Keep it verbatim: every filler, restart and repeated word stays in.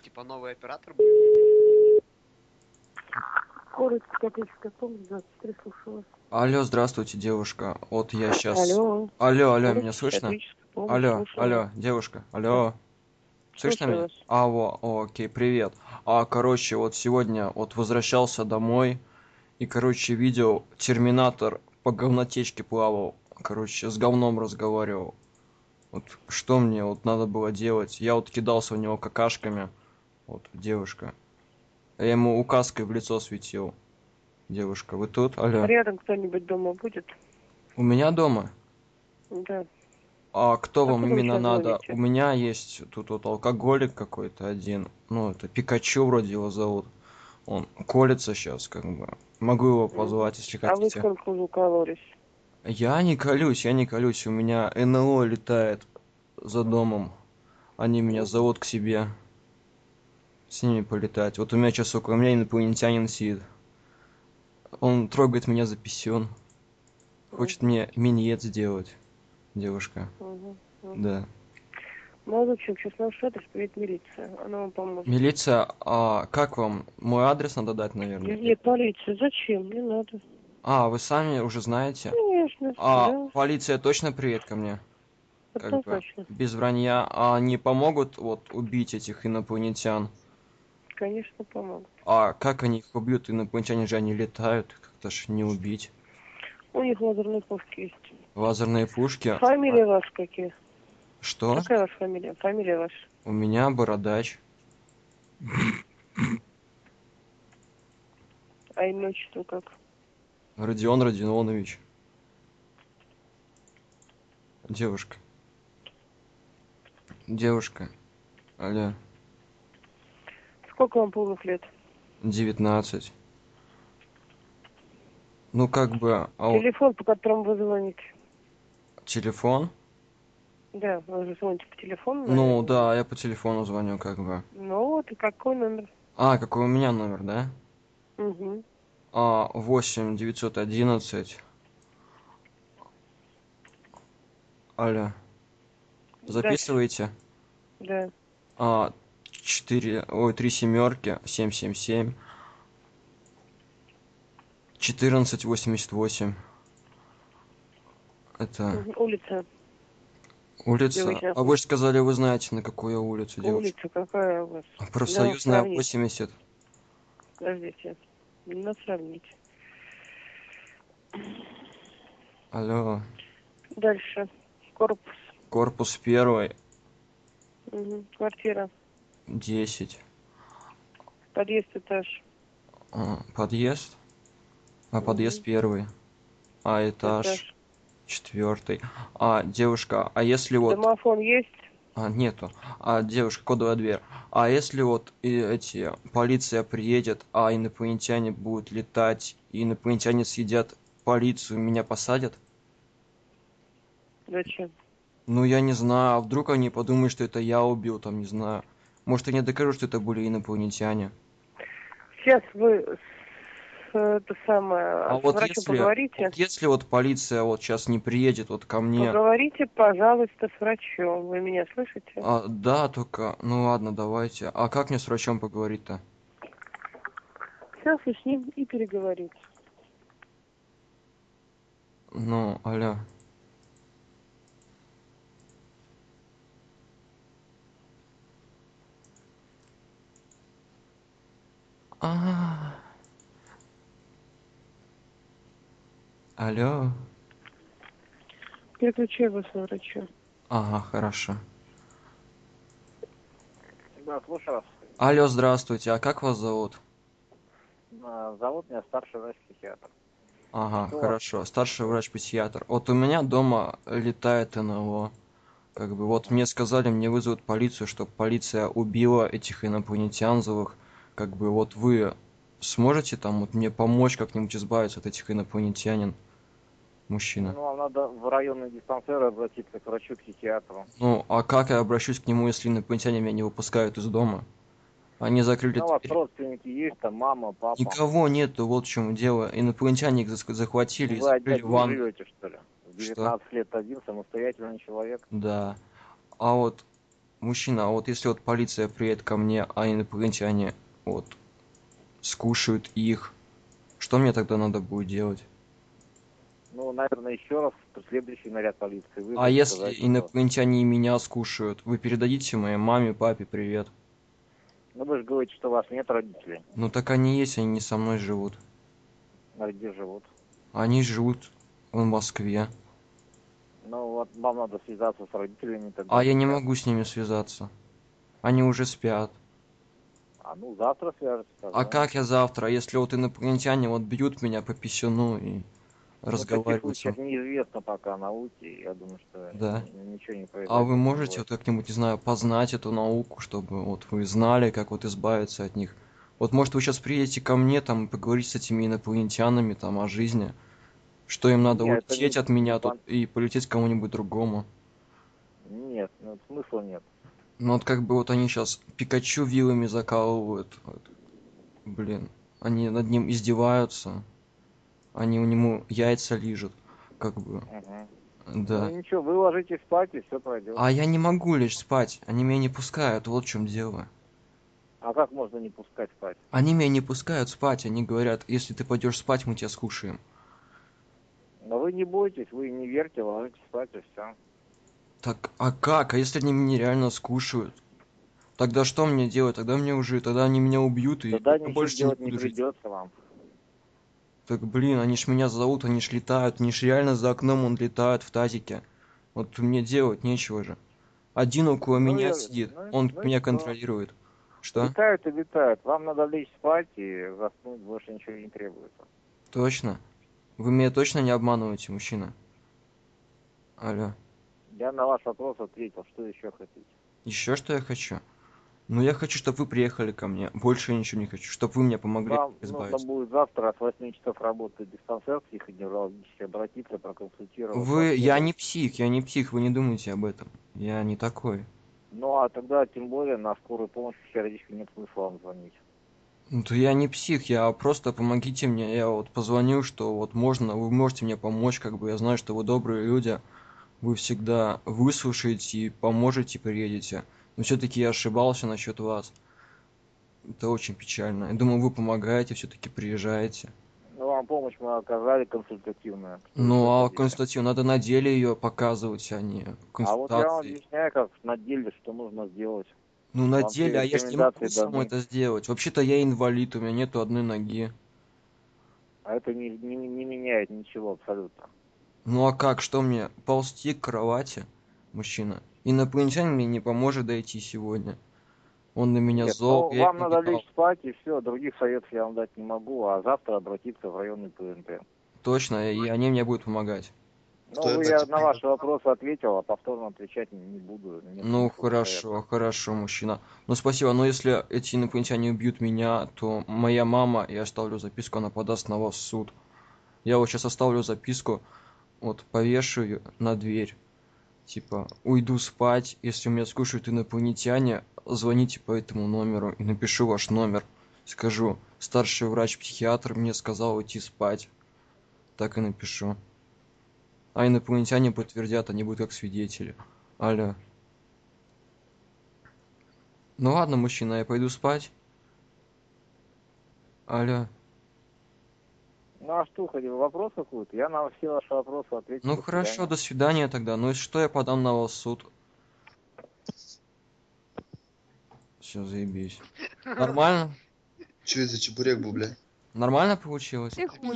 типа новый оператор будет? Город психиатрическая помощь, двадцать три, слушаю вас. Алло, здравствуйте, девушка. Вот я сейчас... Алло. Алло, алло, Город меня слышно? психиатрическая помощь, Алло, слушаю вас. алло, девушка, Да. алло. Слышно Слушаю меня? вас. А, во, о, окей, привет. А, короче, вот сегодня вот возвращался домой и, короче, видел Терминатор по говнотечке плавал. Короче, с говном разговаривал. Вот что мне вот надо было делать? Я вот кидался в него какашками. Вот, девушка. Я ему указкой в лицо светил. Девушка, вы тут? Алло. Рядом кто-нибудь дома будет? У меня дома? Да. А кто вам Откуда вы именно сейчас надо? звоните? У меня есть тут вот алкоголик какой-то один. Ну, это Пикачу вроде его зовут. Он колется сейчас, как бы. Могу его Мгм. позвать, если А вы хотите. сколько уже укололись? Я не колюсь, я не колюсь. У меня эн эл о летает за домом. Они меня Мгм. зовут к себе. С ними полетать. Вот у меня сейчас около меня инопланетянин сидит. Он трогает меня за писюн. Хочет Мгм. мне миньет сделать. Девушка. Мгм. Мгм. Да. Ну, в общем, сейчас наш адрес приедет милиция. Она вам поможет. Милиция, а как вам? Мой адрес надо дать, наверное? Нет, нет, полиция. Зачем? Не надо. А, вы сами уже знаете? Конечно, А да. полиция точно приедет ко мне? Как бы Однозначно. без вранья. А они помогут вот убить этих инопланетян? Конечно, помогут. А как они их убьют? Инопланетяне же они летают. Как-то ж не убить. У них лазерные пушки есть. Лазерные пушки. А, Фамилии ваши какие? что? Какая ваша фамилия? Фамилия ваша? У меня бородач. А имя, отчество как? Родион Родионович. Девушка. Девушка. Алло. Сколько вам полных лет? девятнадцать. Ну как бы, а вот Телефон, по которому вы звоните. телефон? Да, вы же звоните по телефону, Ну наверное. да, я по телефону звоню, как бы. Ну вот, и какой номер? А, какой у меня номер, да? Угу. А, восемь девятьсот одиннадцать. Алло, Дальше. записываете? Да. А, четыре, ой, три семерки, семь семь семь, четырнадцать восемьдесят восемь. Это Мгм. Улица. Где вы улица. сейчас А вы находитесь? же сказали, вы знаете, на какую я улицу, девушка. Улица какая у вас? Надо Профсоюзная сравнить. восемьдесят. Подождите. Надо сравнить. Алло, Дальше. Корпус. корпус первый, Угу. Квартира. десять. Подъезд, этаж. А, подъезд? А подъезд Угу. первый. А этаж Этаж. четвертый. А, девушка, а если вот... Домофон есть? А, нету. А, девушка, кодовая дверь. А если вот и эти, полиция приедет, а инопланетяне будут летать, и инопланетяне съедят полицию, меня посадят? Зачем? Ну, я не знаю, а вдруг они подумают, что это я убил, там, не знаю. Может, они докажут, что это были инопланетяне. Сейчас вы с, это самое, А с вот врачом если, поговорите. вот если вот полиция вот сейчас не приедет вот ко мне, Поговорите, пожалуйста, с врачом. Вы меня слышите? а, да, только, ну ладно, давайте. А как мне с врачом поговорить-то? Сейчас вы с ним и переговорите. Ну, алло. А, алло. Переключаю вас на врача. Ага, хорошо. Да, слушаю вас. Алло, здравствуйте. А как вас зовут? А, Зовут меня старший врач-психиатр. Ага, Что у вас хорошо. Старший происходит? врач-психиатр. Вот у меня дома летает эн эл о. Как бы вот Мгм. мне сказали, мне вызовут полицию, чтобы полиция убила этих инопланетян злых. Как бы вот вы сможете там вот мне помочь как-нибудь избавиться от этих инопланетянин, мужчина? Ну, вам надо в районный диспансер обратиться к врачу-психиатру. Ну, а как я обращусь к нему, если инопланетяне меня не выпускают из дома? Они закрыли Ну, у вас дверь. родственники есть, там мама, папа. Никого нету, вот в чем дело. Инопланетяне их зас- захватили и Вы од- закрыли в один ванной. живете, что ли? В Что? девятнадцать лет один самостоятельный человек. Да. А вот Мужчина, а вот если вот полиция приедет ко мне, а инопланетяне вот скушают их, что мне тогда надо будет делать? Ну, наверное, еще раз следующий наряд полиции А вызвать, если сказать, что... инопланетяне и меня скушают, вы передадите моей маме, папе привет? Ну, вы же говорите, что у вас нет родителей. Ну так они есть, они не со мной живут. А где живут? Они живут в Москве. Ну, вот вам надо связаться с родителями тогда А я не сейчас. могу с ними связаться. Они уже спят. А ну, завтра свяжетесь, А позвоните. как я завтра, если вот инопланетяне вот бьют меня по писюну и Ну, таких разговаривают со случаев мной? неизвестно пока науке. Я думаю, что Да. н- ничего не А вы произойдет, не можете вот бойтесь. как-нибудь, не знаю, познать эту науку, чтобы вот вы знали, как вот избавиться от них? Вот может вы сейчас приедете ко мне там и поговорите с этими инопланетянами там о жизни, что им надо Нет, это улететь не, от не меня тут пон- и полететь к кому-нибудь другому. Нет, ну, смысла нет. Ну вот как бы вот они сейчас Пикачу вилами закалывают. Вот. Блин, они над ним издеваются, они у нему яйца лижут, как бы, Мгм. Ну, да. ничего, вы ложитесь спать, и все пройдет. А я не могу лечь спать, они меня не пускают, вот в чем дело. А как можно не пускать спать? Они меня не пускают спать, они говорят, если ты пойдешь спать, мы тебя скушаем. Но вы не бойтесь, вы не верьте, ложитесь спать, и все. Так, а как? А если они меня реально скушают? Тогда что мне делать? Тогда мне уже, тогда они меня убьют, и Тогда я ничего больше не делать не буду жить. придется вам. Так, блин, они ж меня зовут, они ж летают, они ж реально за окном он летает в тазике. Вот мне делать нечего же. Один около Ну, меня и, сидит, ну, и- он ну и меня что? контролирует. Что? Летают и летают. Вам надо лечь спать и заснуть, больше ничего не требуется. Точно? Вы меня точно не обманываете, мужчина? Алло. Я на ваш вопрос ответил, что еще хотите. Еще что я хочу? Ну, я хочу, чтобы вы приехали ко мне. Больше я ничего не хочу. Чтобы вы мне помогли Вам нужно избавиться. будет завтра с восьми часов работать диспансер психодеврологический, обратиться, проконсультироваться, Вы... Я не обследовать. псих, я не псих, вы не думайте об этом. Я не такой. Ну, а тогда, тем более, на скорую помощь психиатрически нет смысла вам звонить. Ну, то я не псих, я просто помогите мне. Я вот позвоню, что вот можно, вы можете мне помочь, как бы я знаю, что вы добрые люди. Вы всегда выслушаете и поможете, приедете. Но все-таки я ошибался насчет вас. Это очень печально. Я думаю, вы помогаете, все-таки приезжаете. Ну, вам помощь мы оказали консультативную. Что еще Ну, а хотите? консультацию надо на деле ее показывать, а не А вот я вам консультации. объясняю, как на деле, что нужно сделать. Ну, на Вам все деле, а я же не рекомендации могу сам даны. это сделать. Вообще-то я инвалид, у меня нету одной ноги. А это не, не, не меняет ничего абсолютно. Ну, а как, что мне, ползти к кровати, мужчина? Инопланетянин мне не поможет дойти сегодня. Он на меня Нет, зол, ну я вам ему не надо дал. лечь спать и все, других советов я вам дать не могу, а завтра обратиться в районный ПНТ. Точно, и они мне будут помогать. Ну, Кто вы это я на тебе? ваши вопросы ответил, а повторно отвечать не не буду, нет Ну, смысла советовать. хорошо, хорошо, мужчина. Ну, спасибо, но если эти инопланетяне убьют меня, то моя мама, я оставлю записку, она подаст на вас в суд. Я вот сейчас оставлю записку, вот, повешу ее на дверь. Типа, уйду спать, если меня скушают инопланетяне, звоните по этому номеру и напишу ваш номер. Скажу, старший врач-психиатр мне сказал уйти спать. Так и напишу. А инопланетяне подтвердят, они будут как свидетели. Алло. Ну ладно, мужчина, я пойду спать. Алло. Ну, а что, хоть вопрос какой-то? Я на все ваши вопросы ответил, Ну до хорошо, свидания. до свидания тогда. Ну и что я подам на вас в суд? Все, заебись. Нормально? Че это за чебурек был, бля? Нормально получилось? Ты хуй